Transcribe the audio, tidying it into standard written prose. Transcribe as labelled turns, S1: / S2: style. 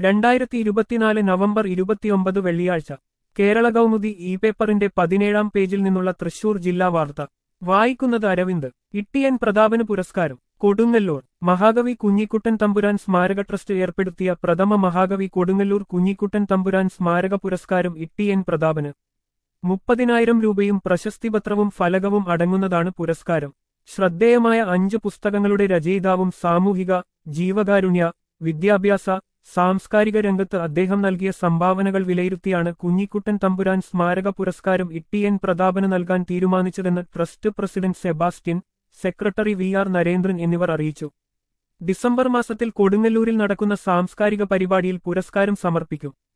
S1: 2024 November 29 വെള്ളിയാഴ്ച Kerala Kaumudi E പേപ്പറിന്റെ 17-ാം പേജിൽ നിന്നുള്ള തൃശൂർ ജില്ലാ വാർത്ത വായിക്കുന്നത് അരവിന്ദ്. ഇ.ടി.എൻ. പ്രതാപന് പുരസ്കാരം. കൊടുങ്ങല്ലൂർ മഹാകവി കുഞ്ഞിക്കുട്ടൻ തമ്പുരാൻ സ്മാരക ട്രസ്റ്റ് ഏർപ്പെടുത്തിയ പ്രഥമ മഹാകവി കൊടുങ്ങല്ലൂർ കുഞ്ഞിക്കുട്ടൻ തമ്പുരാൻ സ്മാരക പുരസ്കാരം ഇ.ടി.എൻ. പ്രതാപന്. 30,000 രൂപയും പ്രശസ്തിപത്രവും ഫലകവും അടങ്ങുന്നതാണ് പുരസ്കാരം. ശ്രദ്ധേയമായ 5 പുസ്തകങ്ങളുടെ രചയിതാവും സാമൂഹിക, ജീവകാരുണ്യ, വിദ്യാഭ്യാസ, സാംസ്കാരിക രംഗത്ത് അദ്ദേഹം നൽകിയ സംഭാവനകൾ വിലയിരുത്തിയാണ് കുഞ്ഞിക്കുട്ടൻ തമ്പുരാൻ സ്മാരക പുരസ്കാരം ഇ.ടി.എൻ. പ്രതാപന് നൽകാൻ തീരുമാനിച്ചതെന്ന് trust president Sebastian, secretary V R. Narendran എന്നിവർ അറിയിച്ചു. ഡിസംബർ മാസത്തിൽ കൊടുങ്ങല്ലൂരിൽ നടക്കുന്ന സാംസ്കാരിക പരിപാടിയിൽ പുരസ്കാരം സമർപ്പിക്കും.